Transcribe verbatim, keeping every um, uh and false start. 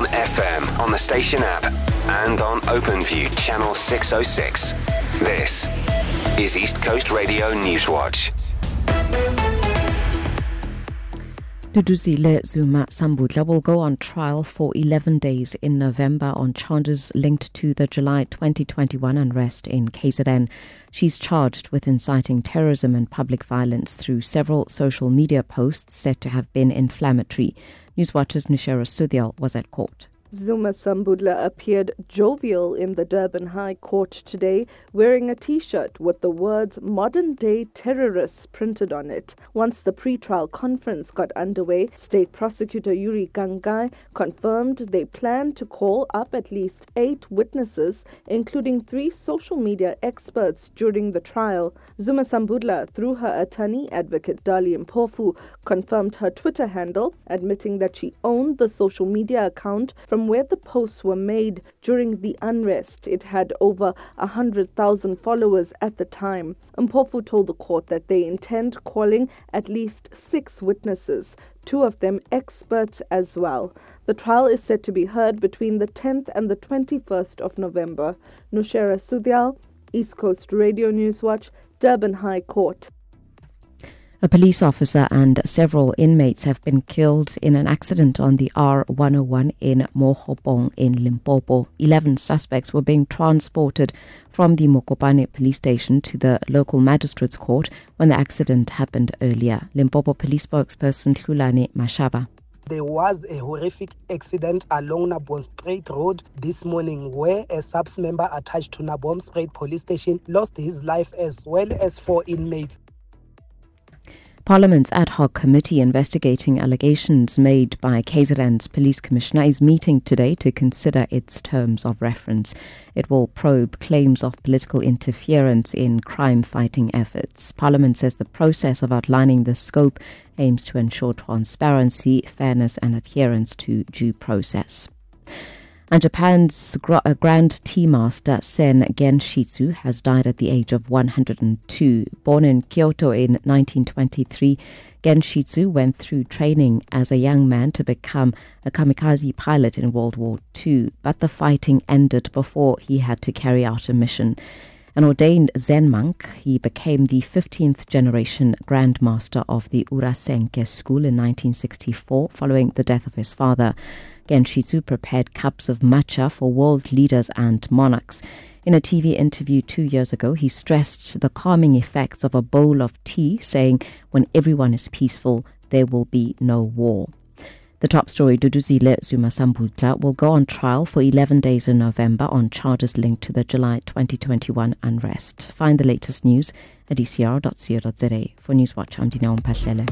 on F M, on the station app, and on OpenView channel six oh six. This is East Coast Radio Newswatch. Duduzile Zuma Sambudla will go on trial for eleven days in November on charges linked to the July twenty twenty-one unrest in K Z N. She's charged with inciting terrorism and public violence through several social media posts said to have been inflammatory. Newswatch's Nushera Sudhyal was at court. Zuma Sambudla appeared jovial in the Durban High Court today, wearing a T-shirt with the words "modern-day terrorists" printed on it. Once the pre-trial conference got underway, State Prosecutor Yuri Gangai confirmed they plan to call up at least eight witnesses, including three social media experts during the trial. Zuma Sambudla, through her attorney, Advocate Dali Mpofu, confirmed her Twitter handle, admitting that she owned the social media account from where the posts were made during the unrest. It had over one hundred thousand followers at the time. Mpofu told the court that they intend calling at least six witnesses, two of them experts as well. The trial is set to be heard between the tenth and the twenty-first of November. Nushera Sudhyal, East Coast Radio Newswatch, Durban High Court. A police officer and several inmates have been killed in an accident on the R one oh one in Mohopong in Limpopo. Eleven suspects were being transported from the Mokopane police station to the local magistrates court when the accident happened earlier. Limpopo police spokesperson Hlulane Mashaba. There was a horrific accident along Naboomspruit Road this morning where a SAPS member attached to Naboomspruit police station lost his life as well as four inmates. Parliament's ad hoc committee investigating allegations made by K Z N's police commissioner is meeting today to consider its terms of reference. It will probe claims of political interference in crime-fighting efforts. Parliament says the process of outlining the scope aims to ensure transparency, fairness and adherence to due process. And Japan's Grand Tea Master Sen Genshitsu has died at the age of one hundred two. Born in Kyoto in nineteen twenty-three, Genshitsu went through training as a young man to become a kamikaze pilot in World War Two, but the fighting ended before he had to carry out a mission. An ordained Zen monk, he became the fifteenth generation Grand Master of the Urasenke school in nineteen sixty-four, following the death of his father. Genshitsu prepared cups of matcha for world leaders and monarchs. In a T V interview two years ago, he stressed the calming effects of a bowl of tea, saying, "When everyone is peaceful, there will be no war." The top story, Duduzile Zuma Sambudla, will go on trial for eleven days in November on charges linked to the July twenty twenty-one unrest. Find the latest news at e c r dot co dot za. For Newswatch, I'm Dina Mpahlele.